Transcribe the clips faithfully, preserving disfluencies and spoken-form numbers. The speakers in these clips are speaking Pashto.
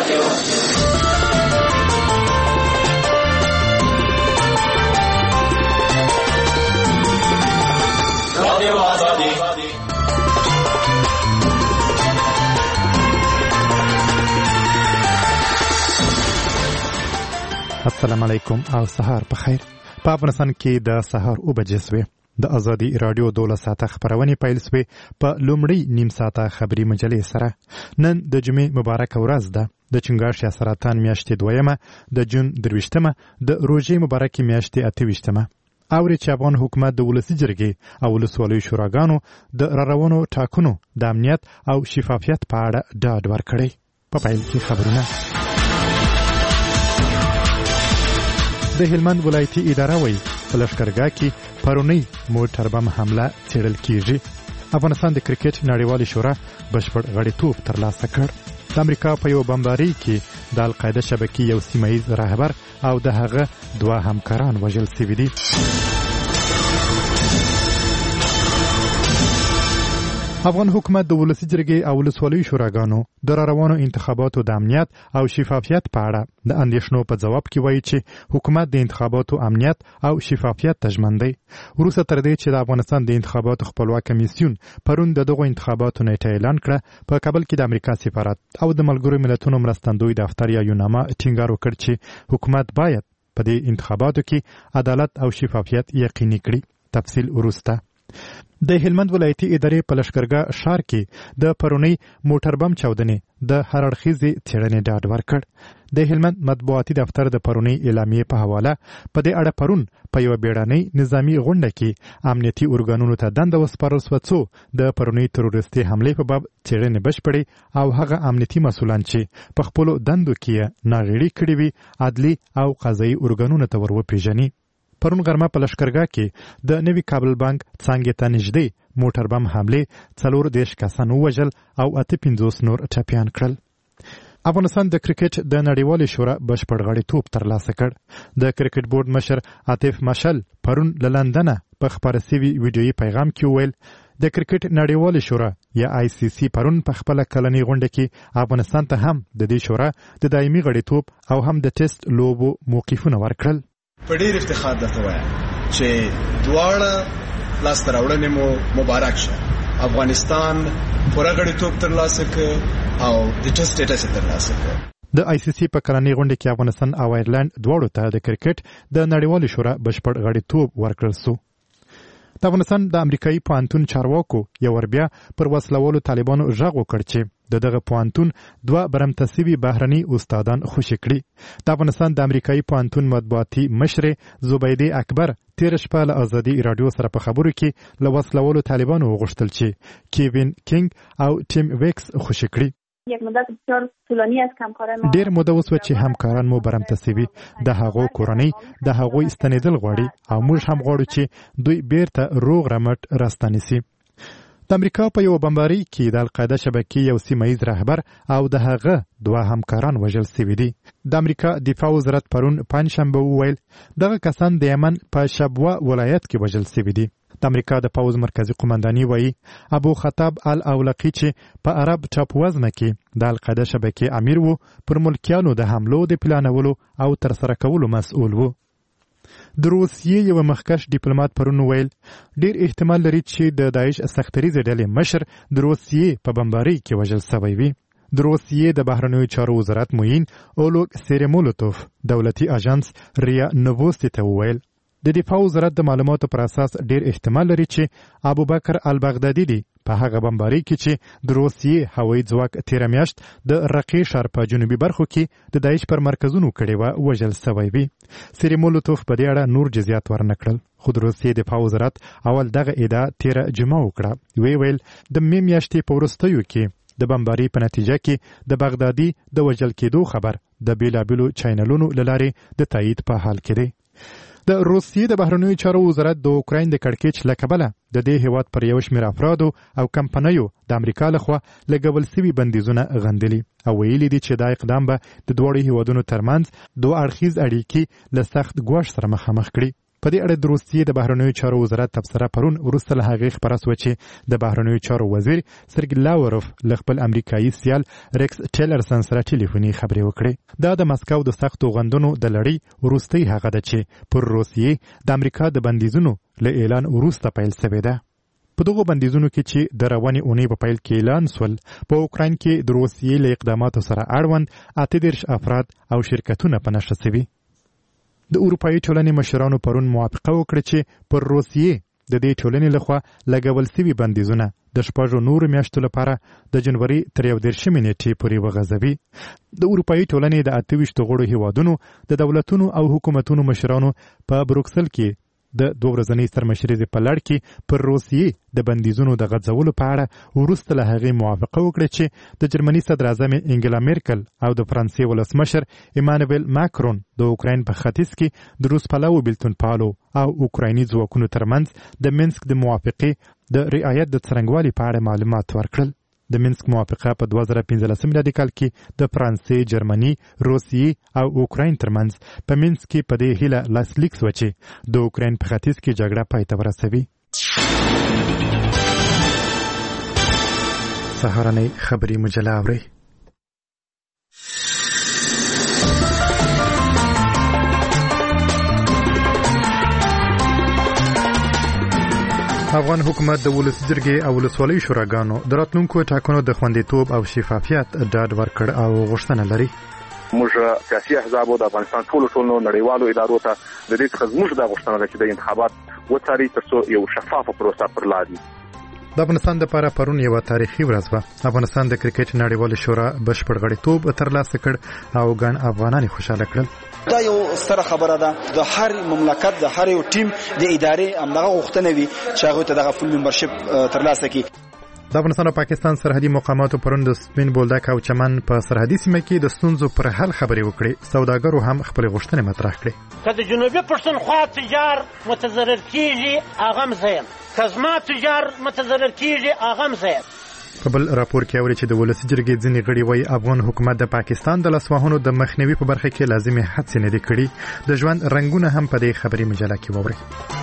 السلام علیکم او سهار په خیر. په افغانستان کې د سهار او بجې سوې د ازادي رادیو دولس ساعته خبرونه پیل سوې په لومړی نیم ساعته خبري مجلې سره. نن د جمعې مبارک ورځ ده، د چنګاښ سرطان میاشتې دویمه، د جون درویشتمه، د روژې مبارکې میاشتې اتهویشتمه. اوري چې افغان حکومت د ولسي جرګې او ولسوالیو شوراګانو د راروانو ټاکنو د امنیت او شفافیت په اړه ډاډ ورکړی. په پیل کې خبرونه. د هلمند ولایتي اداره وایي په لښکرګاه کې پرونی موټر بم حمله څېړل کیږي. افغانستان د کرکټ نړیوالې شورا بشپړ غړیتوب ترلاسه کړ. د امریکا په یو بمبارۍ کې د القاعده شبکې یو سیمه ییز راهبر او د هغه دوه همکاران وژل شوي دي. افغان حکومت د ولسي جرګې او ولسوالیو شوراګانو د راروانو انتخاباتو د امنیت او شفافیت په اړه د اندېښنو په ځواب کې وایي چې حکومت د انتخاباتو امنیت او شفافیت ته ژمن دی. وروسته تر دې چې د افغانستان د انتخاباتو خپلواک کمیسیون پرون د دغو انتخاباتو نیټه اعلان کړه، په کابل کې د امریکا سفارت او د ملګرو ملتونو مرستندوی دفتر یا یوناما ټینګار وکړ چې حکومت باید په دې انتخاباتو کې عدالت او شفافیت یقیني کړي. تفصیل وروسته. د هلمند ولایتي ادارې په لښکرګاه ښار کې د پرونی موټر بم چاودنې د هر اړخیزې څېړنې ډاډ ورکړ. د هلمند مطبوعاتي دفتر د پرونی اعلامیې په حواله په دې اړه پرون په یوه بیړنۍ نظامي غونډه کې امنیتي ارګانونو ته دنده وسپارل شوه څو د پرونی تروریستي حملې په باب څېړنې بشپړې او هغه امنیتي مسؤلان چې په خپلو دندو کې یې ناغېړي کړې وي عدلي او قضایي ارګانونو ته ور وپېژني. پرون غرمه په لښکرګاه کې د نوي کابل بانک څانګې ته نږدې موټر بم حملې څلور دېرش کسان ووژل او اته پنځوس نور ټپیان کړل. افغانستان د کرکټ د نړیوالې شورا بشپړ غړیتوب ترلاسه کړ. د کرکټ بورډ مشر عاطف مشل پرون له لندنه په خپاره سوي ویډیویي پیغام کې وویل د کرکټ نړیوالې شورا یا آی سی سی پرون په خپله کلنۍ غونډه کې افغانستان ته هم د دې شورا د دایمي غړیتوب او هم د ټیسټ لوبو موقفونه ورکړل. په ډېر افتخار درته وایم چې دواړه لاسته راوړنې مو مبارک شه. افغانستان پوره غړیتوب ترلاسه کړ او د ټیسټ سټیټس یې ترلاسه کړ. د آی سی سی په کلنۍ غونډه کې افغانستان او آیرلند دواړو ته د کرکټ د نړیوالې شورا بشپړ غړیتوب ورکړل سو. د افغانستان د امریکایي پوهنتون چارواکو یو ور بیا پر وسلوالو طالبانو غږ وکړ چې د دغه پوهنتون دوه برمته سوي بهرني استادان خوشي کړي. د افغانستان د امریکایي پوهنتون مطبوعاتي مشرې زبیدې اکبر تېره شپه له ازادي رادیو سره په خبرو کې له وسلوالو طالبانو وغوښتل چې کیوین کینګ او ټیم ویکس خوشي کړي. یک مدت بسیار طولانی است که همکاران ما ډېر موده وسوه چې همکاران مو برمته سوي، د هغو کورنۍ د هغوی ستنېدل غواړي او موږ هم غواړو چې دوی بیرته روغ رمټ راستانیسي. د امریکا په یو بمبارۍ کې د القاعده شبکې یو سیمه ییز رهبر او د هغه دوه همکاران وژل شوي دي. د امریکا دفاع وزارت پرون پنجشنبه وویل دغه کسان د یمن په شبوه ولایت کې وژل شوي دي. د امریکا د پوځ مرکزی قومنداني وایي ابو خطاب الاولقي چې په عرب ټاپووزمه کې د القاعده شبکې امیر وو پر ملکیانو د حملو د پلانولو او ترسره کولو مسؤل وو. د روسیې یو مخکښ ډیپلوماټ پرون ویل ډیر احتمال لري چې د داعش سختریزې ډلې مشر د روسیې په بمبارۍ کې وژل شوی وي. د روسیې د بهرنیو چارو وزارت معین اولوګ سیریمولوتوف دولتي اژانس ریا نووستي ته وویل د دفاع وزارت د معلوماتو پر اساس ډیر احتمال لري چې ابوبکر البغدادي دی په هغه بمبارۍ کې چې د روسیې هوایي ځواک تیره میاشت د رقې ښار په جنوبي برخو کې د داعش پر مرکزونو کړې وه وژل شوی وي. سیریمولوتوف په دې اړه نور جزیات ورنه کړل، خو د روسیې دفاع وزارت اول دغه ادعا تیره جمعه وکړه. وی ویل د مې میاشتې په وروستیو کې د بمبارۍ په نتیجه کې د بغدادي د وژل کېدو خبر د بیلابیلو چینلونو له لارې د تایید په حال کې دی. د روسیې د بهرنیو چارو وزارت د اوکراین د کړکېچ له کبله د دې هیواد پر یو شمېر افرادو او کمپنیو د امریکا لخوا لګول سوي بندیزونه غندلي او ویلي دي چې دا اقدام به د دواړو هیوادونو ترمنځ دوه اړخیز اړیکې له سخت ګواښ سره مخامخ کړي. په دې اړه د روسیې د بهرنیو چارو وزارت تبصره پرون وروسته له هغې خپره سوه چې د بهرنیو چارو وزیر سرګي لاوروف له خپل امریکایي سیال ریکس ټیلرسن سره ټلیفوني خبرې وکړې. دا د مسکو د سختو غندونو د لړۍ وروستۍ هغه ده چې پر روسیې د امریکا د بندیزونو له اعلان وروسته پیل شوې ده. په دغو بندیزونو کې چې د روانې اونۍ په پیل کې اعلان سول، په اوکراین کې د روسیې له اقداماتو سره اړوند اته دېرش افراد او شرکتونه په نښه شوي. د اروپایي ټولنې مشرانو پرون موافقه وکړه چې پر روسیې د دې ټولنې لخوا لګول سوي بندیزونه د شپږو نورو میاشتو لپاره د جنوري تر یو دېرشمې نیټې پورې وغځوي. د اروپایي ټولنې د اته ویشت غړو هیوادونو د دولتونو او حکومتونو مشرانو په بروکسل کې د دوه ورځنۍ سرمشرۍ په لړ کې پر روسیې د بندیزونو د غځولو په اړه وروسته له هغې موافقه وکړه چې د جرمني صدراعظم انګلا میرکل او د فرانسې ولسمشر ایمانویل ماکرون د اوکراین په ختیځ کې د روس پلوو بېلتون پالو او اوکرایني ځواکونو ترمنځ د مینسک د موافقې د رعایت د څرنګوالي په اړه معلومات ورکړل. د مینسک موافقه په دوه زره پنځلسم میلادي کال کې د فرانسې، جرمني، روسیې او اوکراین ترمنځ په مینسک کې په دې هیله لاسلیک سوه چې د اوکراین په ختیځ کې جګړه پای ته ورسوي. سهارنۍ خبري مجله اورئ. افغان حکومت د ولسي جرګې او ولسوالیو شوراګانو د راتلونکو ټاکنو د خوندیتوب او شفافیت ډاډ ورکړ او غوښتنه لري. موږ سیاسي احزاب او د افغانستان ټولو ټولو نړیوالو ادارو ته د دې څخه زموږ د غوښتنه ده چې د انتخابات وڅاري ترڅو یو شفافه پروسه پر لار وي. د افغانستان لپاره پرون یوه تاریخي ورځ وه. افغانستان د کرکټ نړیوالې شورا بشپړ غړیتوب ترلاسه کړ او ګڼ افغانان خوشاله کړل. دا یو ستره خبره ده. د هر مملکت د هر یو ټیم د ادارې همدغه غوښتنه وي چې هغوی ته دغه فول ممبرشپ ترلاسه کړي. د افغانستان او پاکستان سرحدي مقاماتو پرون د سپین بولدک او چمن په سرحدي سیمه کې د ستونزو پر حل خبرې وکړې. سوداګرو هم خپلې غوښتنې مطرح کړې. که د جنوبي پښتونخوا تجار متضرر کېږي هغه هم زه یم، که زما تجار متضرر کېږي هغه هم زه یم. په بل راپور کې اوري چې د ولسي جرګې ځینې غړي وایي افغان حکومت د پاکستان د لاسوهنو د مخنیوي په برخه کې لازمي هڅې نه دي کړي. د ژوند رنګونه هم په دې خبري مجله کې واورئ.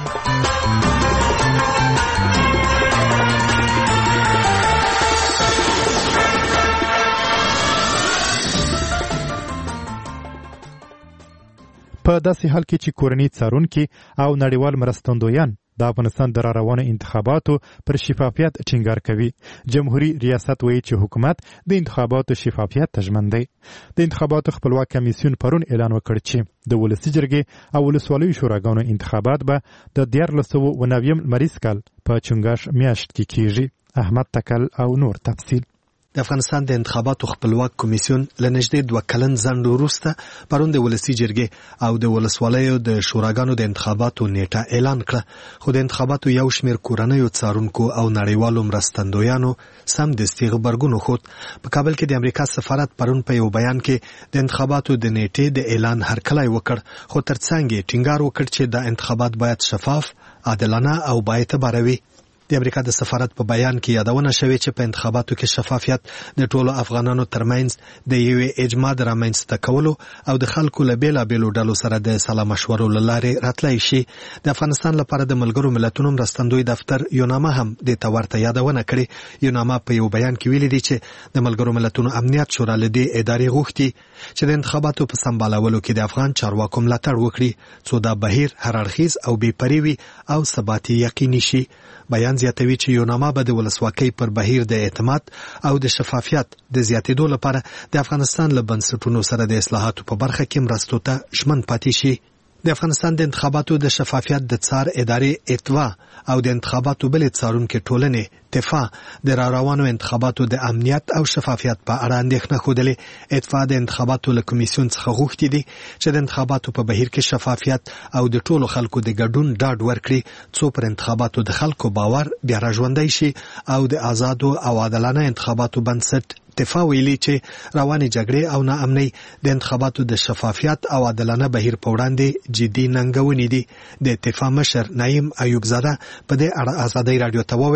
په داسې حال کې چې کورني څارونکي او نړیوال مرستندویان د افغانستان د راروانو انتخاباتو پر شفافیت ټینګار کوي. جمهوریت ریاست وایي چې حکومت د انتخاباتو شفافیت ته ژمن دی. د انتخاباتو خپلواک کمیسیون پرون اعلان وکړ چې د ولسي جرګې او ولسوالیو شوراګانو انتخابات به د دیارلس سوه اوه نوي لمریز کال په چنګاښ میاشت کې کیږي. احمد تکل او نور تفصیل. د افغانستان د انتخاباتو خپلواک کمیسیون له نږدې دوه کلن ځنډ وروسته پرون د ولسي جرګې او د ولسوالیو د شوراګانو د انتخاباتو نیټه اعلان کړه. خو د انتخاباتو یو شمېر کورنیو څارونکو او نړیوالو مرستندویانو سمدستي غبرګون وښود. په کابل کې د امریکا سفارت پرون په یو بیان کې د انتخاباتو د نیټې د اعلان هرکلی وکړ، خو ترڅنګ یې ټینګار وکړ چې د انتخابات باید شفاف، عادلانه او بااعتباره وي. د امریکا د سفارت په بیان کې یادونه شوې چې په انتخاباتو کې شفافیت د ټولو افغانانو ترمنځ د یوې اجماع د رامنځته کولو او د خلکو له بېلابېلو ډلو سره د سلا مشورو له لارې راتلی شي. د افغانستان لپاره د ملګرو ملتونو مرستندوی دفتر یوناما هم دې ته ورته یادونه کړې. یوناما په یو بیان کې ویلي دي چې د ملګرو ملتونو امنیت شورا له دې ادارې غوښتي چې د انتخاباتو په سمبالولو کې د افغان چارواکو ملاتړ وکړي څو دا بهیر هر اړخیز او بې پرې وي او ثبات یقیني شي. بیان زیاتوي چې یوناما به د ولسواکۍ پر بهیر د اعتماد او د شفافیت د زیاتېدو لپاره د افغانستان له بنسټونو سره د اصلاحاتو په برخه کې مرستو ته ژمن پاتې شي. د افغانستان د انتخاباتو د شفافیت د څار ادارې اتوا او د انتخاباتو بلې څارونکې ټولنې تفا د راروانو انتخاباتو د امنیت او شفافیت په اړه اندېښنه ښودلې. اتفا د انتخاباتو له کمیسیون څخه غوښتي دي چې د انتخاباتو په بهیر کې شفافیت او د ټولو خلکو د ګډون ډاډ ورکړي څو پر انتخاباتو د خلکو باور بیا راژوندی شي او د آزادو او عادلانه انتخاباتو بنسټ. تفا ویلي چې روانې جګړې او ناامنۍ د انتخاباتو د شفافیت او عادلانه بهیر په وړاندې جدي ننګونې دي. د تفا مشر نعیم ایوب زاده په دې اړه ازادۍ راډیو ته وویل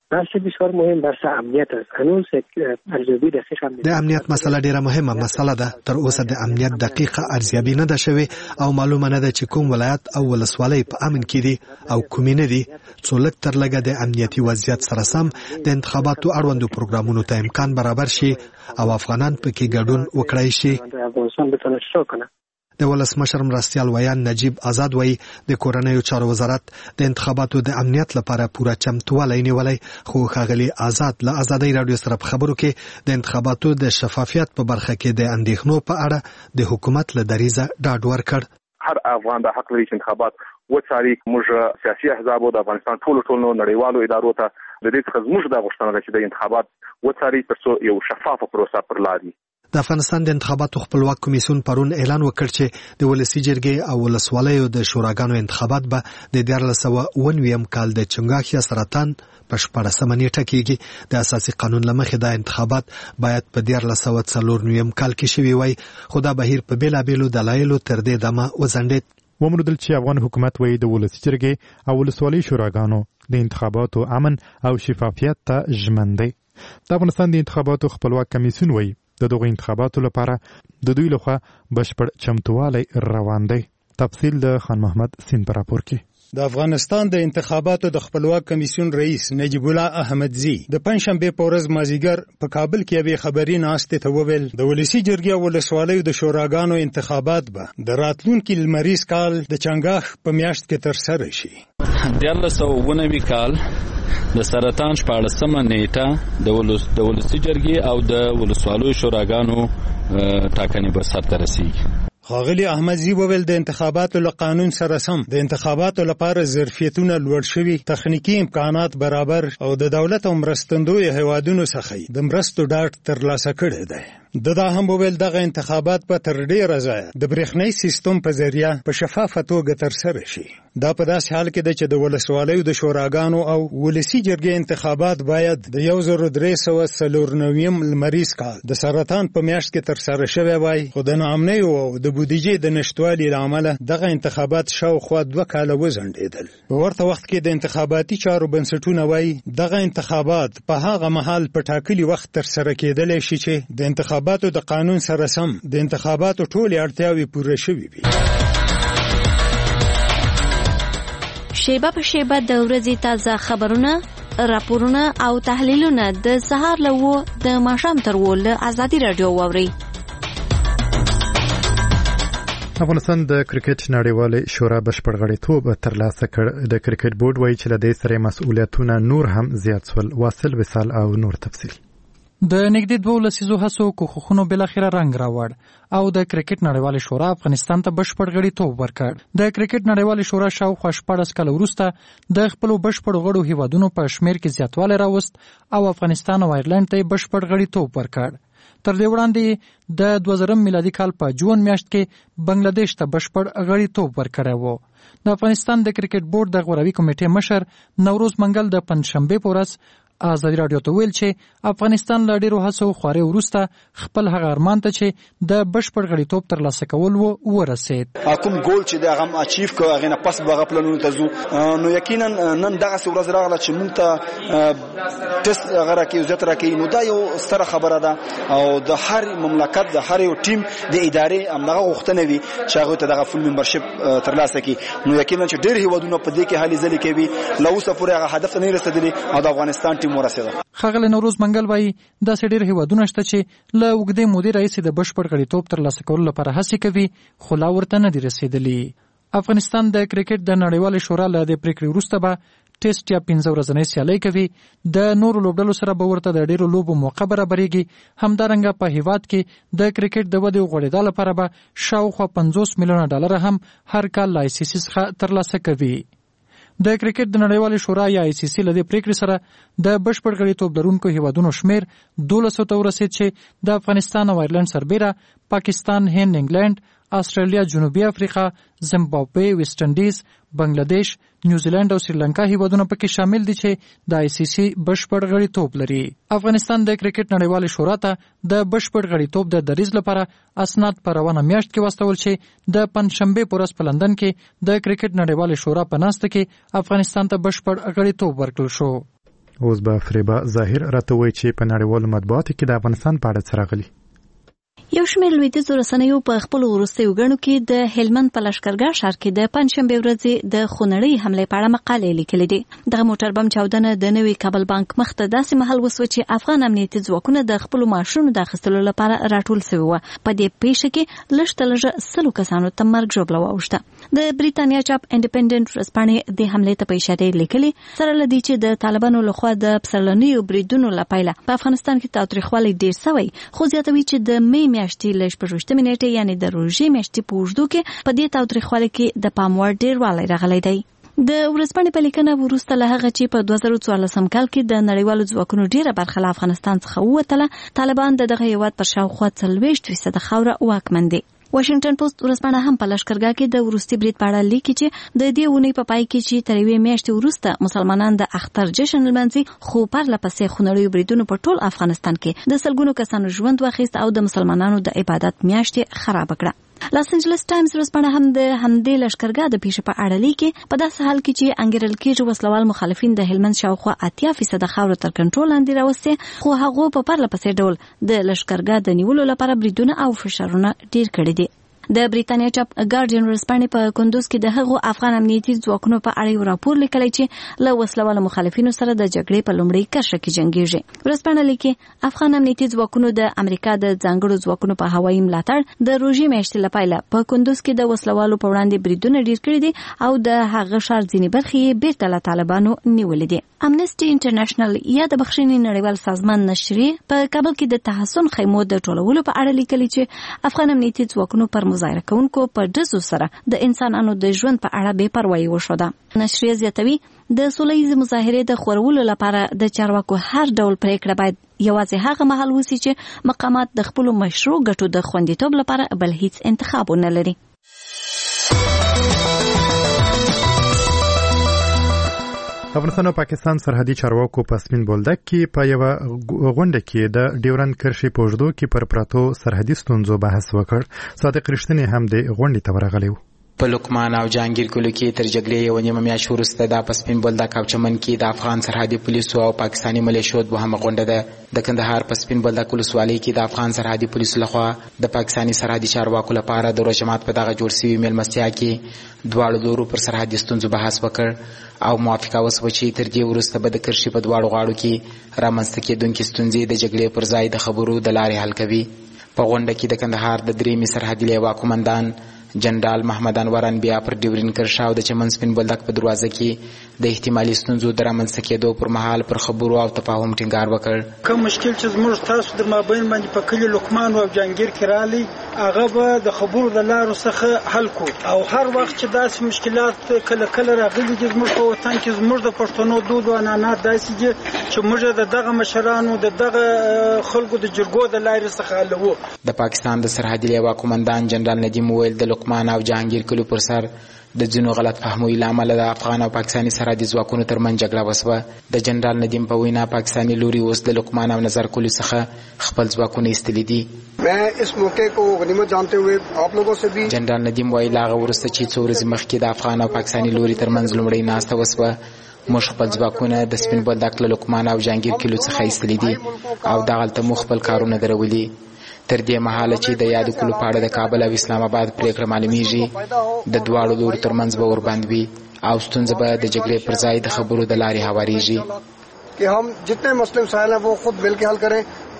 بحث بسیار مهم بحث امنیت است. هنوز ارزیابی دقیق هم د امنیت مسله ډیره مهمه مسله ده. تر اوسه د امنیت دقیقه ارزیابي نه ده شوې او معلومه نه ده چې کوم ولایت او ولسوالۍ په امن کې دي او کومې نه دي. څو لږ تر لږه د امنیتي وضعیت سره سم د انتخاباتو اړوندو پروګرامونو ته امکان برابر شي او افغانان پکې ګډون وکړای شي. افغانستان بتونه شو کنه. د ولسمشر مرستیال ویان نجیب آزاد وایي د کورنیو چارو وزارت د انتخاباتو د امنیت لپاره پوره چمتووالی نیولی، خو ښاغلي آزاد له ازادۍ راډیو سره په خبرو کې د انتخاباتو د شفافیت په برخه کې د اندېښنو په اړه د حکومت له دریځه ډاډ ورکړ. هر افغان د حق لري چې انتخابات وڅاري. موږ سیاسي احزاب او د افغانستان ټولو ټولو نړیوالو ادارو ته د دې څخه زموږ د غوښتنه ده چې د انتخابات وڅاري ترڅو یو شفافه پروسه پر لار وي. د افغانستان د انتخاباتو خپلواک کمیسیون پرون اعلان وکړ چې د ولسی جرګې او ولسوالیو د شوراګانو انتخابات به د دیارلس سوه اووه نوي کال د چنګاښ یا سرطان په شپاړسمه نیټه کېږي. د اساسي قانون له مخې دا انتخابات باید په دیارلس سوه څلور نوي کال کې شوي وای، خو دا بهیر په بېلابېلو دلایلو تر دې دمه وځنډېد. ومنودل چې افغان حکومت وایي د ولسی جرګې او ولسوالۍ شوراګانو د انتخاباتو امن او شفافیت ته ژمن دی. د افغانستان د انتخاباتو خپلواک کمیسیون وایي د دغه انتخاباتو لپاره د دوی لخوا بشپړ چمتووالی روان دی. تفصیل د خان محمد سین پر راپور کې. د افغانستان د انتخاباتو د خپلواک کمیسیون رئیس نجیب الله احمدزي د پنځشنبه په ورځ مازیګر په کابل کې یوې خبري ناستې ته وویل د ولسی جرګې او ولسوالیو د شوراګانو انتخابات به د راتلونکي لمریز کال د چنګاښ په میاشت کې ترسره شي. دیارلس سوه اووه نوي کال د سرطان شپاړسمه نیټه د ولسی جرګې او د ولسوالیو شوراګانو ټاکنې به سرته رسیږي. ښاغلي احمدزي وویل د انتخاباتو له قانون سره سم د انتخاباتو لپاره ظرفیتونه لوړ شوي، تخنیکي امکانات برابر او د دولت او مرستندویو هیوادونو څخه د مرستو ډاډ ترلاسه کړی دی. د دا هم وویل دغه انتخابات په تر ډیره ځایه د برېښنایي سیستم په ذریعه په شفافه توګه ترسره شي. دا په داسې حال کې ده چې د ولسوالیو د شوراګانو او ولسی جرګې انتخابات باید د یو زر درې سوه څلور نویم لمریز کال د سرطان په میاشت کې ترسره شوی وای، خو د ناامنیو او د بودیجې د نشتوالي له امله دغه انتخابات شاوخوا دوه کاله وځنډېدل. په ورته وخت کې د انتخاباتي چارو بنسټونه وایي دغه انتخابات په هغه مهال په ټاکلي وخت ترسره کېدلی شي چې د انتخاباتو د قانون سره سم د انتخاباتو ټولې اړتیاوې پوره شوې وي. شیبه په شیبه د ورځې تازه خبرونه، راپورونه او تحلیلونه د سهار له اوه د ماښام تر اوه له ازادي راډیو واورئ. افغانستان د کرکټ نړیوالې شورا بشپړ غړیتوب ترلاسه کړ. د کرکټ بورډ وایي چې له دې سره مسؤلیتونه نور هم زیات شول. واصل وصال او نور تفصیل. د نږدې دوه لسیزو هڅو کوښښونو بالاخره رنګ راوړ او د کرکټ نړیوالې شورا افغانستان ته بشپړ غړیتوب ورکړ. د کرکټ نړیوالې شورا شاوخوا شپاړس کاله وروسته د خپلو بشپړو غړو هیوادونو په شمیر کې زیاتوالی راوست او افغانستان او ایرلند ته بشپړ غړیتوب ورکړ. تر دې وړاندې د دوه زره میلادي کال په جون میاشت کې بنگلاديش ته بشپړ غړیتوب ورکړی و. د افغانستان د کرکټ بورډ د غوروي کمیټې مشر نوروز منګل د پنځشنبې په ورځ ازادي راډیو ته ویل چې افغانستان له ډیرو هڅو خوارې وروسته خپل هغه ارمان ته چې د بشپړ غړیتوب ترلاسه کول و ورسید. کوم ګول چې د هغه اچیو کو هغه نه پس بغه پلانونو ته زو نو یقینا نن دغه ورځ راغله چې مونږ ته ټیسټ هغه راکې زیات راکې نو دا یو ستره خبره ده او د هر مملکت د هر یو ټیم د ادارې امغه غوښتنه وي چې هغه ته دغه فول ممبرشپ ترلاسه کړي. نو یقینا چې ډیر هیوادونه په دې کې حالي ځلې کوي لا اوسه پورې هغه هدف نه رسیدلی او د افغانستان ښاغلی نوروز منګل وایي داسې ډېر هیوادونه شته چې له اوږدې مودې راهیسې د بشپړ غړیتوب ترلاسه کولو لپاره هڅې کوي خو لا ورته نه دي رسېدلي. افغانستان د کرکټ د نړیوالې شورا له دې پریکړې وروسته به ټیسټ یا پنځه ورځنۍ سیالۍ کوي. د نورو لوبډلو سره به ورته د ډېرو لوبو موقع برابرېږي. همدارنګه په هیواد کې د کرکټ د ودې او غوړېدا لپاره به شاوخوا پنځوس میلیونه ډالره هم هر کال له آی سی سی څخه ترلاسه کوي. د کرکټ د نړیوالې شورا یا آی سی سی له دې پریکړې سره د بشپړ غړیتوب لرونکو هیوادونو شمیر دولسو ته ورسید چې د افغانستان او ایرلند سربیره پاکستان، هند، انګلند، استرالیا، جنوبي افریقا، زیمبابوې، ویسټ انډیز، بنگلاديش، نیوزیلند او سریلانکا هیوادونه پکې شامل دي چې د آی سی سی بشپړ غړیتوب لري. افغانستان د کرکټ نړیوالې شورا ته د بشپړ غړیتوب د دریځ لپاره اسناد په روانه میاشت کې واستول چې د پنځشنبې په ورځ په لندن کې د کرکټ نړیوالې شورا په ناسته کې افغانستان ته بشپړ غړیتوب ورکړل شو. اوس به فریبا ظاهر راته وایي چې په نړیوالو مطبوعاتو کې د افغانستان په اړه څه راغلي. یو شمېر لویدیځو رسنیو په خپلو وروستیو ګڼو کې د هلمند په لښکرګاه ښار کې د پنجشنبې ورځې د خونړۍ حملې په اړه مقالې لیکلې دي. دغه موټر بم چاودنه د نوي کابل بانک مخ ته داسې مهال وسوه چې افغان امنیتي ځواکونه د خپلو معاشونو د اخیستلو لپاره راټول سوي وو. په دې پیښه کې لږ تر لږه سلو کسانو ته مرګ ژوبله واوښته. د بریتانیا چاپ انډیپندنټ ورځپاڼې د حملې ته په اشاره لیکلي سره له دې چې د طالبانو لخوا د پسرلنیو بریدونو له پیله په افغانستان کې تاوتریخوالی ډېر سوی، خو زیاتوي چې د می میاشتې له شپږویشتمې نیټې یعنې د روژې میاشتې په اوږدو کې په دې تاوتریخوالي کې د پام وړ ډېروالی راغلی دی. د ورځپاڼې په لیکنه وروسته له هغه چې په دوه زره څوارلسم کال کې د نړیوالو ځواکونو ډېره برخه له افغانستان څخه ووتله، طالبان د دغه هېواد پر شاوخوا څلوېښت فیصده خاوره واکمن دي. واشنگټن پوسټ ورځپاڼه هم په لښکرګاه کې د وروستي برید په اړه لیکي چې د دې اونۍ په پای کې چې تر یوې میاشتې وروسته مسلمانان د اختر جشن لمانځي، خو پرله پسې خونړیو بریدونو په ټول افغانستان کې د سلګونو کسانو ژوند واخیست او د مسلمانانو د عبادت میاشتې خرابه کړه. لاس انجلس ټایمز ورځپاڼه هم د همدې لښکرګاه د پیښې په اړه لیکي په داسې حال کې چې انګیرل کېږي وسلوال مخالفین د هلمند شاوخوا اتیا فیصده خاوره تر کنټرول لاندې راوستې، خو هغو په پرله پسې ډول د لښکرګاه د نیولو لپاره بریدونه او فشارونه ډېر کړي دي. د بریتانیا چاپ ګارډین ورځپاڼې په کندوز کې د هغو افغان امنیتي ځواکونو په اړه یو راپور لیکلی چې له وسلوالو مخالفینو سره د جګړې په لومړۍ کرښه کې جنګېږي. ورځپاڼه لیکي افغان امنیتي ځواکونو د امریکا د ځانګړو ځواکونو په هوایي ملاتړ د روژې میاشتې له پیله په کندوز کې د وسلوالو په وړاندې بریدونه ډېر کړي دي او د هغه ښار ځینې برخې یې بېرته له طالبانو نیولې دي. امنسټي انټرنیشنل یا د بخښنې نړیوال سازمان نشریې په کابل کې د تحسن خیمو د ټولولو په اړه لیکلي چې افغان امنیتي ځواکونو پر مظاهره کوونکو په ډزو سره د انسانانو د ژوند په اړه بې پروایي وښوده. نشریه زیاتوي د سوله ییزې مظاهرې د خورولو لپاره د چارواکو هر ډول پریکړه باید یوازې هغه مهال وسی چې مقامات د خپلو مشروع ګټو د خوندیتوب لپاره بل هیڅ انتخاب ونه لري. افغانستان او پاکستان سرحدي چارواکو په سپین بولدک کې په یوه غونډه کې د ډیورند کرښې په اوږدو کې پر پراتو سرحدي ستونزو بحث وکړ. صادق رښتینی هم د غونډې ته ورغلی و. په لقمان او جهانگیر کلو کې تر جګړې یو نیمه میاشت وروسته د په سپین بولدک او چمن کې د افغان سرحدي پولیسو او پاکستاني ملیشو دوهمه غونډه ده. د کندهار په سپین بولدک ولسوالۍ کې د افغان سرحدي پولیسو لخوا د پاکستاني سرحدي چارواکو لپاره د روژمات په دغه جوړ شوي میلمستیا کې دواړو لورو پر سرحدي ستونزو بحث وکړ او موافقه وسوه چې تر دې وروسته به د کرښې په دواړو غاړو کې رامنځته کېدونکې ستونزې د جګړې پر ځای د خبرو د لارې حل کوي. په غونډه کې د کندهار د درېیمې سرحدي لیوا قومندان جنرال محمد انور انبیا پر ډیورین کرښه او د چمن سپین بولدک په دروازه کې د احتمالي ستونزو د رامنځته کېدو پر مهال پر خبرو او تفاهم ټینګار وکړ. کوم مشکل چې زموږ تاسو د مابین باندې په کلي لقمان او جهانگیر کې رالی هغه به د خبرو د لارو څخه حل کو او هر وخت چې داسې مشکلات کله کله راغلي دي زموږ په وطن کې زموږ د پښتنو دود او عنعنات داسې دي چې موږ د دغه مشرانو د دغه خلکو د جرګو د لارې څخه حلوو. د پاکستان د سرحدي لیوا قومندان جنرال ندیم ویل د لقمان او جهانگیر کلو پر سر د ځینو غلط فهمۍ له امله د افغان او پاکستاني سرحدي ځواکونو ترمنځ جګړه وسوه. د جنرال ندیم په وینا پاکستاني لوري اوس د لقمان او نظر کلو څخه خپل ځواکونه ایستلي دي. मैं इस मौके को गनीमत जानते हुए आप लोगों से भी جنرال ندیم وایي لا هغه وروسته چې څو ورځې مخکې د افغان او پاکستاني لوري ترمنځ لومړۍ ناسته وسوه موږ خپل ځواکونه د سپین بولدک له لقمان او جهانگیر کلو څخه ایستلي دي او دغلته مو خپل کارونه درولي. تر دې مهاله چې د یادو کلو په اړه د کابل او اسلام آباد پریکړه معلومیږي د دواړو لورو ترمنځ به ورباندې وي او ستونزه به د جګړې پر ځای د خبرو د لارې هواریږي. कि हम जितने मसले मसाइल हैं वो खुद मिल के हल करें.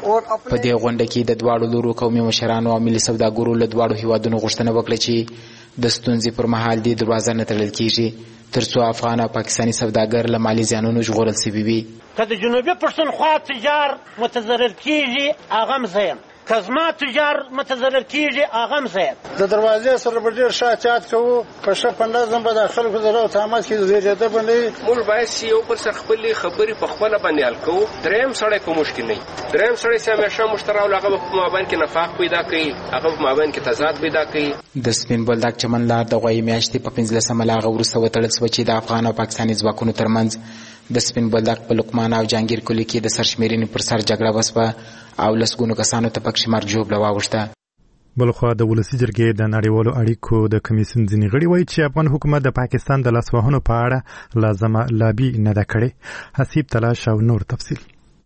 په دې غونډه کې د دواړو لورو قومي مشرانو او ملي سوداګرو له دواړو هیوادونو غوښتنه وکړه چې د ستونزې پر مهال دې دروازه نه تړل کېږي تر څو افغان او پاکستاني سوداګر له مالي زیانونو ژغورل شوي وي. که د جنوبي پښتونخوا تجار متضرر کېږي هغه هم زه یم، که زما تجار متضرر کېږي هغه هم زه یم. د دروازې سره به ډېر ښه احتیاط کوو په ښه په نظم به د خلکو د رو تامات کې زیږېده به نه وي. موږ باید چې یو بل سره خپلې خبرې په خپله باندې حل کوو. دریم سړی په مشکل نه وي، دریم سړی چې همیشه مشترا او هغه به په مابین کې نفاق پیدا کوي، هغه په مابین کې تضاد پیدا کوي. د سپین بولدک چمن لار د غوایي میاشتې په پنځلسمه له هغه وروسته وتړل شوه چې د افغان او پاکستاني ځواکونو ترمنځ د سپین بولدک په لقمان او جهانگیر کلي کې د سرشمېرنې پر سر جګړه وسوه او لسګونو کسانو ته پکښې مرګ ژوبله واوښته. بلخوا د ولسی جرګې د نړیوالو اړیکو د کمیسیون ځینې غړي وایي چې افغان حکومت د پاکستان د لاسوهنو په اړه لازمه لابي نه ده کړې. حسیب تلاش او نور تفصیل.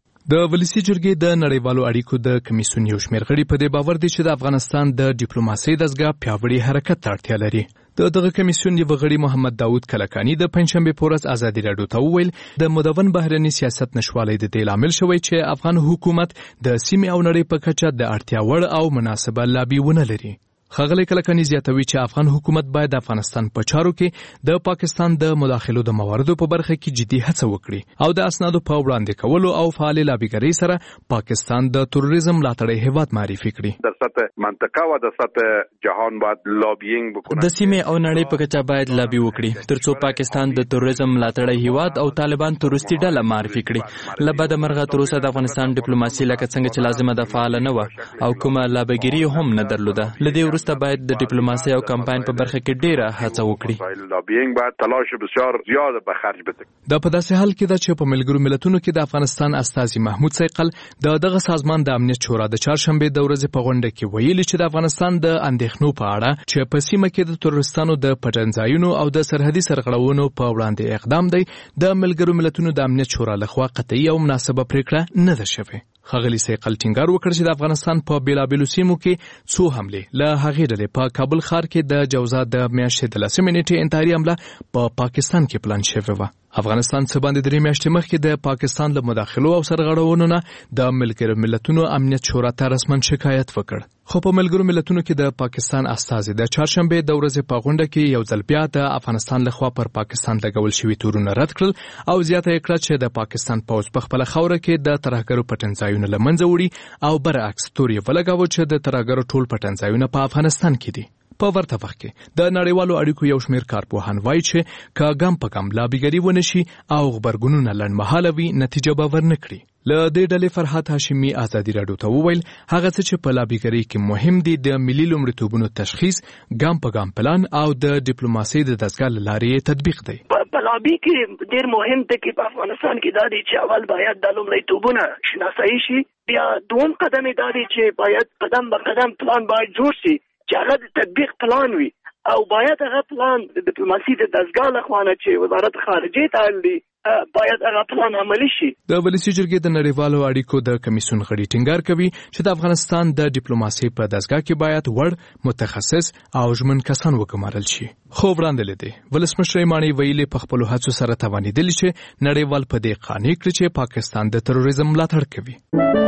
د ولسی جرګې د نړیوالو اړیکو د کمیسیون یو شمېر غړي په دې باور دي چې د افغانستان د ډیپلوماسۍ دستګاه پیاوړي حرکت ته اړتیا لري. د دغه کمیسیون یو غړي محمد داوود کلکانی د پنځشنبه په ورځ ازادي راډیو ته وویل د مدون بهرني سیاست نشوالۍ د دې لامل شوی چې افغان حکومت د سیمې او نړۍ په کچه د اړتیا وړ او مناسبه لابي ونه لري. ښاغلی کلکانی زیاتوي چې افغان حکومت باید د افغانستان په چارو کې د پاکستان د مداخلو د مواردو په برخه کې جدي هڅه وکړي او د اسنادو په وړاندې کولو او فعال لابیګرۍ سره پاکستان د تروریزم ملاتړی هیواد معرفي کړي. در سطح منطقه و در سطح جهان باید لابینګ وکړي. د سیمې او نړۍ په کچه باید لابي وکړي ترڅو پاکستان د تروریزم ملاتړی هیواد او طالبان تروریستي ډله معرفي کړي. له بده مرغه تر اوسه د افغانستان ډیپلوماسي لکه څنګه چې لازمه ده فعال نه و او کومه لابیګري هم نه درلوده. لدې باید د ډیپلوماسۍ او کمپاین په برخه کې ډیره هڅه وکړي. لابینګ باید تلاش بسیار زیات به خرج بده. دا په داسې حال کې ده چې په ملګرو ملتونو کې د افغانستان استازي محمود سیقل د دغه سازمان د امنیت شورا د چهارشنبه د ورځې په غونډه کې ویلي چې د افغانستان د اندېښنو په اړه چې په سیمه کې د تروریستانو د پټنځایونو او د سرحدي سرغړونو په وړاندې اقدام دی د ملګرو ملتونو د امنیت شورا لخوا قطعي او مناسبه پریکړه نه ده شوې. ښاغلي سیقل ټینګار وکړ چې د افغانستان په بیلابیلو سیمو کې څو حملې له هغې ډلې په کابل ښار کې د جوزا د میاشتې د لسمې نیټې انتحاري حمله په پاکستان کې پلان شوې وه. افغانستان څه باندې درې میاشتې مخکې د پاکستان له مداخلو او سرغړونو نه د ملګرو ملتونو امنیت شورا ته رسمن شکایت وکړ. خو په ملګرو ملتونو کې د پاکستان استازي د چهارشنبه د ورځې په غونډه کې یو ځل بیا د افغانستان لخوا پر پاکستان لګول شوي تورونه رد کړل او زیاته یې کړه چې د پاکستان پوځ په خپله خاوره کې د ترهګرو پټنځایونه له منځه وړي او برعکس تور یې ولګاوه چې د ترهګرو ټول پټنځایونه په افغانستان کې دي. په ورته وخت کې د نړیوالو اړیکو یو شمېر کارپوهان وایي چې که ګام په ګام لابیګري ونه شي او غبرګونونه لنډمهاله وي نتیجه به ورنکړي. له دې ډلې فرحت هاشمي ازادي راډیو ته وویل هغه څه چې په لابیګرۍ کې مهم دي د ملي لومړیتوبونو تشخیص، ګام په ګام پلان او د ډیپلوماسۍ د دستګاه له لارې تطبیق دی. په لابي کې ډېر مهم دی چې په افغانستان کې دا دی چې اول باید د لومړیتوبونه شناسایي شي، بیا دوم قدم دا دی چې باید قدم به قدم پلان باید جوړ شي چې هغه د تطبیق پلان وي او باید هغه پلان د ډیپلوماسي د دستګاه لخوا نه چې وزارت خارجه ته اړ دی باید هغه پلان عملي شي. د ولسی جرګې د نړیوالو اړیکو د کمیسیون غړي ټینګار کوي چې د افغانستان د ډیپلوماسي په دستګاه کې باید وړ متخصص او ژمن کسان وګمارل شي. خو وړاندې لیدي ولسمشر ایمانی ویلي په خپل هڅو سره توانیدلی چې نړیوال په دې قانع کړي چې پاکستان د تروریزم ملاتړ کوي.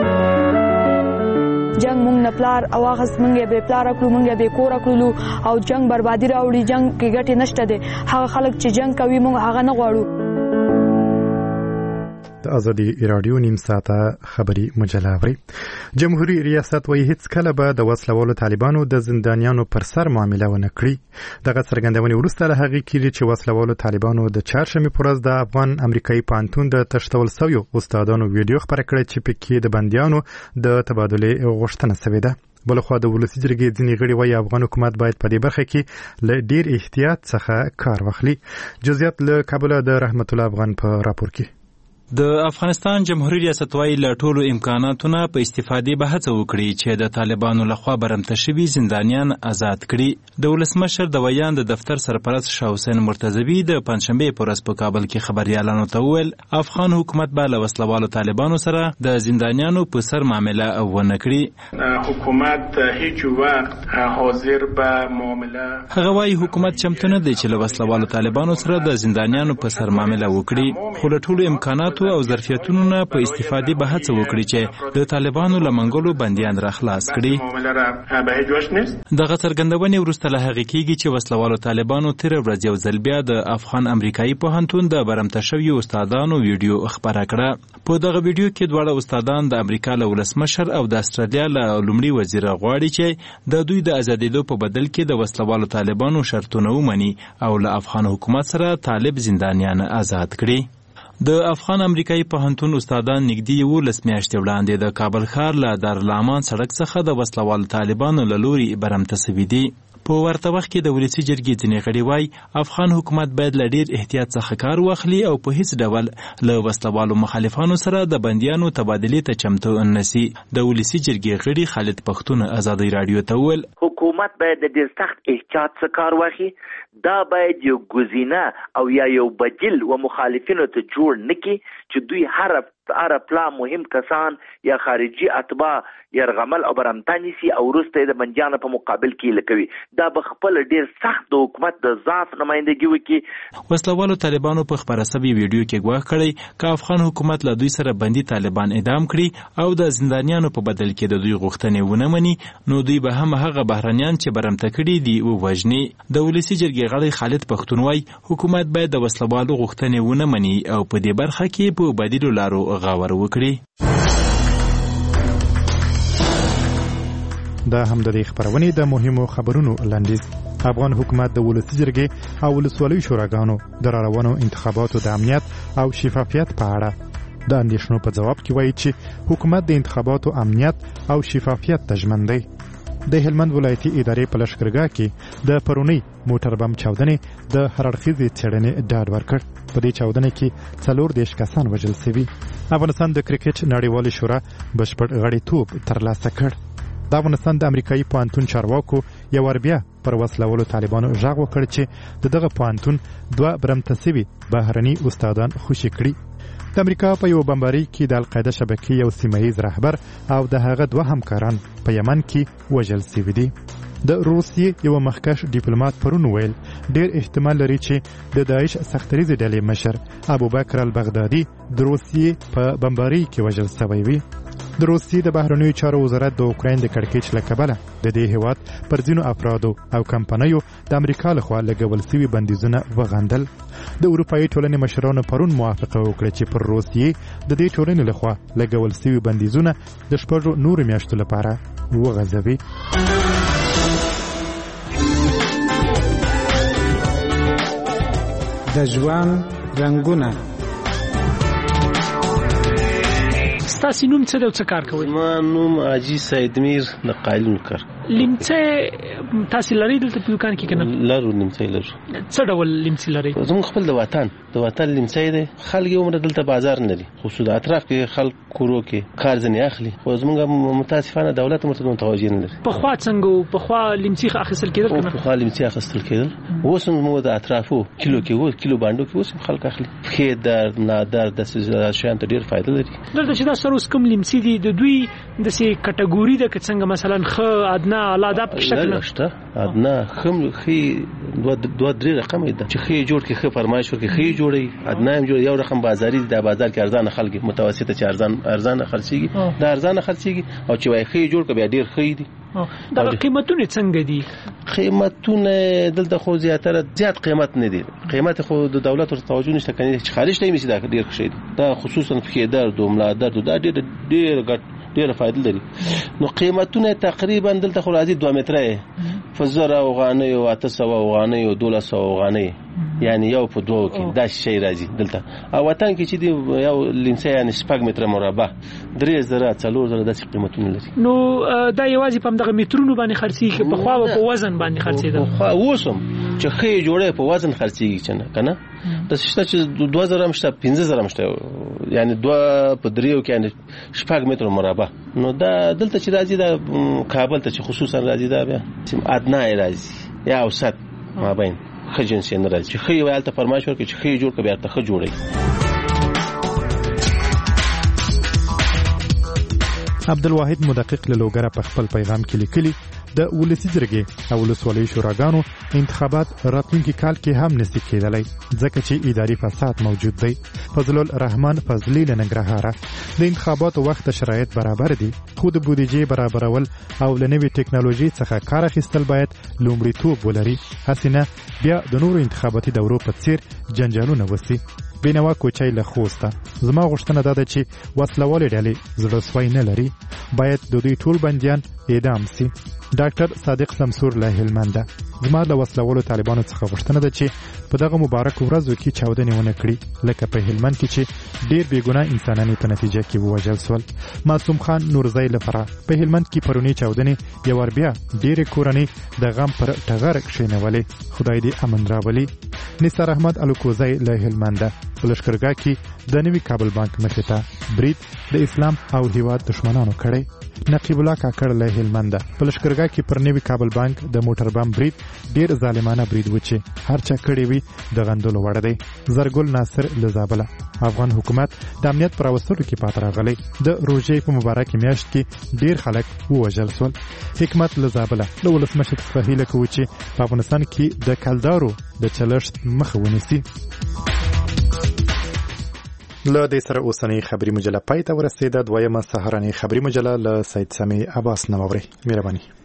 جنگ مونږ نه پلار او هغه څنګه به پلار کړو مونږ به کور کړلو او جنگ بربادي راوړي. جنگ کې ګټه نشته ده. هغه خلک چې جنگ کوي مونږ هغه نه غواړو. د ازادي رادیو نیم ساعته خبری مجله اوري. جمهوریت ریاست وایي هیڅ کله به د وسلوالو طالبانو د زندانیانو پر سر معامله ونه کړي. دغه څرګندونې وروسته له هغې کېږي چې وسلوالو طالبانو د چهارشنبې په ورځ د افغان امریکایي پوهنتون د تښتول سویو استادانو ویډیو خپره کړې چې پکې د بندیانو د تبادلې غوښتنه شوې ده. بلخوا د ولسی جرګې ځینې غړي وایي افغان حکومت باید په دې برخه کې له ډیر احتیاط څخه کار واخلي. جزئیات له کابل د رحمت الله افغان په راپور کې. د افغانستان جمهوریت ریاست وايي له ټولو امکاناتونو په استفادې به هڅه وکړي چې د طالبانو لخوا برمته شوي زندانیان آزاد کړي. د ولسمشر د ویان د دفتر سرپرست شاه حسین مرتضوي د پنځشنبې په ورځ په کابل کې خبريالانو ته وویل افغان حکومت به له وسلوالو طالبانو سره د زندانیانو په سر معامله ونه کړي. حکومت هیڅ وخت حاضر به معامله هغه وايي حکومت چمتو نه دی چې له وسلوالو طالبانو سره د زندانیانو په سر معامله وکړي. خو له ټولو امکاناتو او ظرفیتونو نه په استفادې به هڅه وکړي چې د طالبانو له منګولو بندیان را خلاص کړي. دغه څرګندونې وروسته له هغې کېږي چې وسلوالو طالبانو تېره ورځ یو ځل بیا د افغان امریکایي پوهنتون د برمته شویو استادانو ویډیو خپره کړه. په دغه ویډیو کې دواړه استادان د امریکا له ولسمشر او د استرالیا له لومړي وزیر غواړي چې د دوی د ازادېدو په بدل کې د وسلوالو طالبانو شرطونه ومني او له افغان حکومت سره طالب زندانیان آزاد کړي. د افغان امریکایي پوهنتون استادان نږدې یولس میاشتې وړاندې د کابل ښار له دارالامان سړک څخه د وسلوالو طالبانو له لوري برمته سوي دي. په ورته وخت کې د ولسی جرګې ځینې غړي وایي افغان حکومت باید له ډیر احتیاط څخه کار واخلي او په هیڅ ډول له وسلوالو مخالفانو سره د بندیانو تبادلې ته چمتو نشي. د ولسی جرګې غړي خالد پښتون ازادي رادیو ته وویل حکومت باید د ډیر سخت احتیاط څخه کار واخلي. دا باید یو گزینه او یا یو بدیل و مخالفینو ته جوړ نکي چې دوی هر هر پلا مهم کسان یا خارجي اتباع يرغمل او برمتاني سي او وروسته د بندیانو په مقابل کې لکوي. دا به خپل ډیر سخت د حکومت د ضعف نمائندګي وکړي. وسلوالو طالبانو په خبره سوي ویډیو کې ګواښ کړی چې افغان حکومت له دوی سره بندي طالبان اعدام کړي او د زندانیانو په بدل کې د دوی غوښتنې ونه مني نو دوی به هم هغه بهرنیان چې برمته کړي دي ووژني. د ولسی جرګې غړی خالد پښتون وایي حکومت باید د وسلوالو غوښتنې ونه مني او په دې برخه کې په بدیلو لارو غور وکړي. دا هم د خبرونې د مهمو خبرونو لاندیز. افغان حکومت د ولسی جرګې او ولسوالۍ شوراګانو د راروانو انتخاباتو د امنیت او شفافیت په اړه د اندېښنو په جواب کې وایي چې حکومت د انتخاباتو امنیت او شفافیت ته ژمن دی. د هلمند ولایتي ادارې په لښکرګاه کې د پرونی موټر بم چاودنې د هرړخیزې څېړنې ډاډ ورکړ. په دې چاودنې کې څلور دېرش کسان وژل شوي. افغانستان د کرکټ نړیوالې شورا بشپړ غړیتوب ترلاسه کړ. د افغانستان د امریکایي پوهنتون چارواکو یو ور بیا پر وسلوالو طالبانو غږ وکړ چې د دغه پوهنتون دوه برمته شوي بهرني استادان خوشي کړي. د امریکا په یو بمبارۍ کې د القاعده شبکې یو سیمه‌ییز رهبر او د هغه دوه همکاران په یمن کې وژل شوي دي. د روسیې یو مخکښ ډیپلوماټ پرون ویل ډیر احتمال لري چې د داعش سختریزې ډلې مشر ابوبکر البغدادي د روسیې په بمبارۍ کې وژل شوی وي. د روسیې د بهرنیو چارو وزارت د اوکراین د کړکېچ له کبله د دې هیواد پر ځینو افرادو او کمپنیو د امریکا لخوا لګول شوي بندیزونه وغندل. د اروپایي ټولنې مشرانو پرون موافقه وکړه چې پر روسیې د دې ټولنې لخوا لګول شوي بندیزونه د شپږو نورو میاشتو لپاره وغځوي. د ژوند رنګونه. ستاسو نوم څه دی او څه کار کوئ؟ ما نوم حاجي سید میر د قالین کار. لیمڅه تاسو لرئ دلته په دوکان کې کنه؟ لرو لیمڅه لرو. څه ډول لیمڅه لرئ؟ زموږ خپل د وطن د وطن لیمڅه دی. خلک عمر دلته بازار نه لري. خصوصا د اطراف کې خلک کورو کې کار ځنې اخلي. خو زموږ متاسفانه دولت مرته متوجه نه لري. په خوا څنګه په خوا لیمڅه اخیستل کېدل کنه؟ په خوا لیمڅه اخیستل کېدل. اوس موږ د اطرافو کیلو کې وو کیلو باندې کې اوس خلک اخلي. خې در نه در د شیان ته ډیر فائدہ لري. دلته چې دا سره اوس کوم لیمڅه دي د دوی د سي کټګوري د څنګه مثلا خ ادنا الاده په شکل نشته. ادنا خم خې دوه دوه درې رقم ده چې خې جوړ کې خې فرمایش ورکې خې جوړي ادنا هم جوړ یو رقم بازاري د بازار کې ارزانه خلک متوسطه چې ارزان ارزانه خرڅيږي د ارزانه خرڅيږي او چې وای خې جوړ کبه ډیر خې دي. دا قیمتونه څنګه دي؟ قیمتونه دلته خو زیاتره زیات قیمت نه دي. قیمت خو د دولت ور توجه نشته کني چې خارج ته میسي دا ډیر ښه دي. دا خصوصا په درد او ملا درد دا ډیر ډیر ګټ ډیر فائدہ لري. نو قیمتونه تقریبا دلته خو راځي دوه متره فزر او غانې او اتس او غانې او دولس او غانې یعنی یو په دوه کې دا شی راځي دلته. او وطن کې چې دی یو لینسه یعنی شپږ متره مربع درې زره څلور زره داسې قیمتونه لري. نو دا یوازې په دغه مترونو باندې خرڅيږي په خوا په وزن باندې خرڅېدل. خو اوسم چې خې جوړه په وزن خرڅيږي څنګه کنه د شته چې دوه زره مشته پنځه زره مشته یعنی دوه په دریو کې یعنی شپږ متره مربع. نو دا دلته چې راځي دا کابل ته چې خصوصا راځي دا بیا ادنا راځي یا اوسط مابین خجنس نه راځي. خې ویل ته فرمایش ورکړي چې خې جوړ کبه ته خ جوړي. عبدالواحد مدقق له لوګره په خپل پیغام کې لیکلي د ولسی جرګې او ولسوالۍ شوراګانو انتخابات راتلونکي کال کې هم نشي کېدلی ځکه چې اداري فساد موجود دی. فضل الرحمن فضلی له ننګرهاره د انتخاباتو وخت شرایط برابر دي خو د بودیجې برابرول او له نوې ټکنالوژي څخه کار اخیستل باید لومړیتوب ولري. هسې نه بیا د نورو انتخاباتي دورو په څیر جنجالونه وسي. بینوا کوچای له خوسته زما غوښتنه ده چې وسلوالې ډلې زړه سوی نه لري باید د دوی ټول بندیان اعدام سي. ډاکټر صادق سمسور له هلمند زما له وسلوالو طالبانو څخه غوښتنه ده چې په دغه مبارک ورځو کې چاودنې ونه کړي لکه په هلمند کې چې ډیر بېګناه انسانان په نتیجه کې ووژل سول. معصوم خان نورزی لپاره په هلمند کې پرونی چاودنې یو ور بیا ډېرې کورنۍ د غم پر ټغر کښېنولې. خدای دې امن راولي. نثار احمد الکوزی له هلمند په لښکرګاه کې د نوي کابل بانک مخې ته برید د اسلام او هیواد دشمنانو کړی. نقیب الله کاکړ له هلمند په لښکرګاه کې پر نوي کابل بانک د موټر بم برید ډیر ظالمانه برید و چې هر چا کړی وي د غندلو وړ دی. زرګل ناصر له زابله افغان حکومت د امنیت پر وسلو کې پات راغلی. د روژې په مبارک میاشت کې ډیر خلک ووژل سول. حکمت له زابله له ولسمشر څخه هیله کوي چې په افغانستان کې د کلدارو د چلښت مخه ونیسي. له دې سره اوسنۍ خبري مجله پای ته ورسېده. دویمه سهارنۍ خبري مجله له سید سامي عباس نه واورئ. مهرباني.